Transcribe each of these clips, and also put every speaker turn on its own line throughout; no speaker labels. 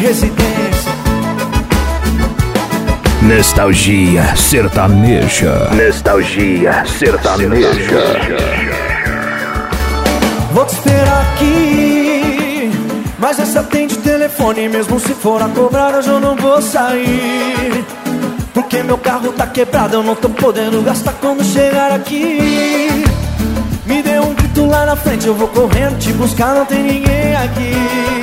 residência.
Nostalgia sertaneja. Nostalgia sertaneja.
Vou te esperar aqui, mas essa atende telefone. Mesmo se for a cobrar, hoje eu não vou sair, porque meu carro tá quebrado, eu não tô podendo gastar quando chegar aqui. Me dê um grito lá na frente, eu vou correndo te buscar, não tem ninguém aqui.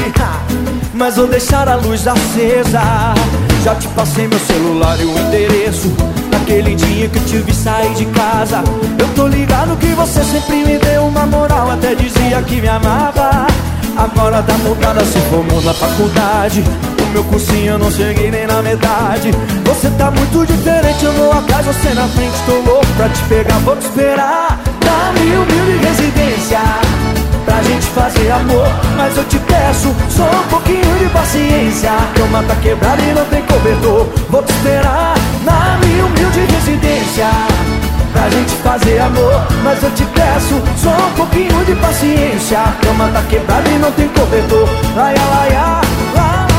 Mas vou deixar a luz acesa. Já te passei meu celular e o endereço. Naquele dia que eu te vi sair de casa, eu tô ligado que você sempre me deu uma moral, até dizia que me amava. Agora tá mudada, se formou na faculdade. O meu cursinho eu não cheguei nem na metade. Você tá muito diferente, eu vou atrás, você na frente. Tô louco pra te pegar, vou te esperar na minha humilde residência, pra gente fazer amor, mas eu te peço só um pouquinho de paciência. A cama tá quebrada e não tem cobertor. Vou te esperar na minha humilde residência, pra gente fazer amor, mas eu te peço só um pouquinho de paciência. A cama tá quebrada e não tem cobertor. Laia, laia, la,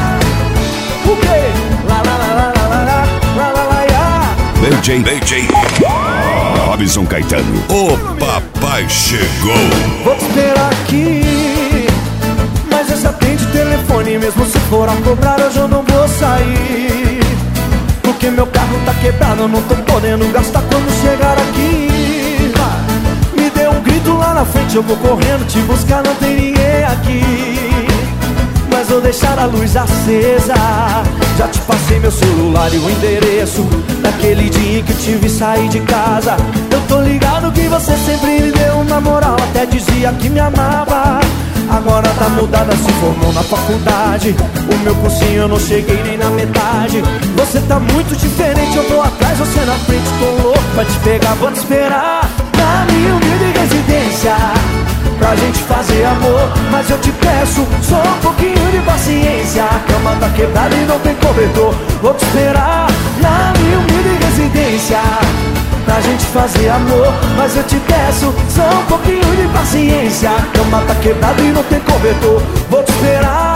o quê? La, la, la, la, la, la, la, la, laia.
DJ Robson Caetano, o papai chegou.
Vou te esperar aqui, mas essa atende telefone. Mesmo se for a cobrar, hoje eu não vou sair, porque meu carro tá quebrado, eu não tô podendo gastar quando chegar aqui. Me dê um grito lá na frente, eu vou correndo te buscar, não tem ninguém aqui. Mas vou deixar a luz acesa. Já te passei meu celular e o endereço. Naquele dia que eu te vi sair de casa, eu tô ligado que você sempre me deu uma moral, até dizia que me amava. Agora tá mudada, se formou na faculdade. O meu cursinho eu não cheguei nem na metade. Você tá muito diferente, eu tô atrás, você na frente. Tô louco pra te pegar, vou te esperar na minha humilde residência, pra gente fazer amor, mas eu te peço só um pouquinho de paciência. A cama tá quebrada e não tem cobertor. Vou te esperar na minha humilde residência, pra gente fazer amor, mas eu te peço só um pouquinho de paciência. A cama tá quebrada e não tem cobertor. Vou te esperar.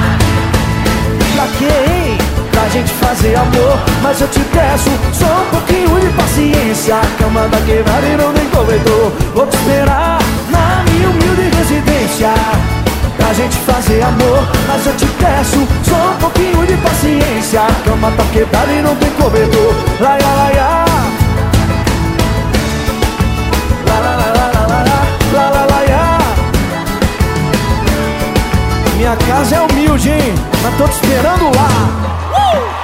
Pra quê, hein? Pra gente fazer amor, mas eu te peço só um pouquinho de paciência. A cama tá quebrada e não tem cobertor. Vou te esperar na minha humilde residência, pra gente fazer amor, mas eu te peço só um pouquinho de paciência. A cama tá quebrada e não tem cobertor. Laia, laia, la, la, la, la, la, la, la, laia. Minha casa é humilde, hein? Mas tô te esperando lá.